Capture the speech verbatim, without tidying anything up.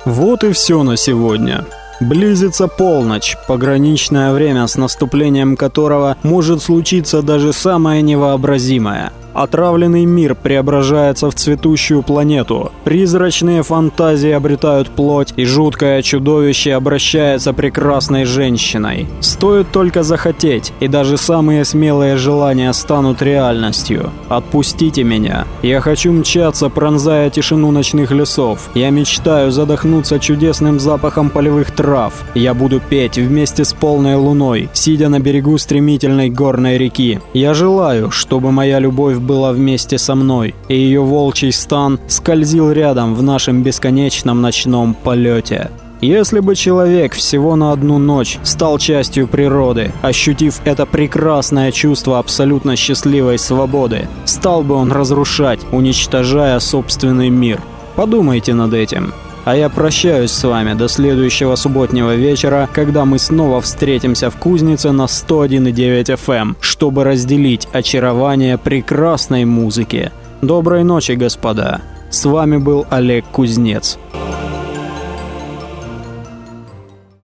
Вот и все на сегодня. Близится полночь, пограничное время, с наступлением которого может случиться даже самое невообразимое. Отравленный мир преображается в цветущую планету, призрачные фантазии обретают плоть, и жуткое чудовище обращается прекрасной женщиной. Стоит только захотеть, и даже самые смелые желания станут реальностью. Отпустите меня. Я хочу мчаться, пронзая тишину ночных лесов. Я мечтаю задохнуться чудесным запахом полевых трав. Я буду петь вместе с полной луной, сидя на берегу стремительной горной реки. Я желаю, чтобы моя любовь была вместе со мной, и ее волчий стан скользил рядом в нашем бесконечном ночном полете. Если бы человек всего на одну ночь стал частью природы, ощутив это прекрасное чувство абсолютно счастливой свободы, стал бы он разрушать, уничтожая собственный мир. Подумайте над этим. А я прощаюсь с вами до следующего субботнего вечера, когда мы снова встретимся в Кузнице на сто один и девять эф эм, чтобы разделить очарование прекрасной музыки. Доброй ночи, господа. С вами был Олег Кузнец.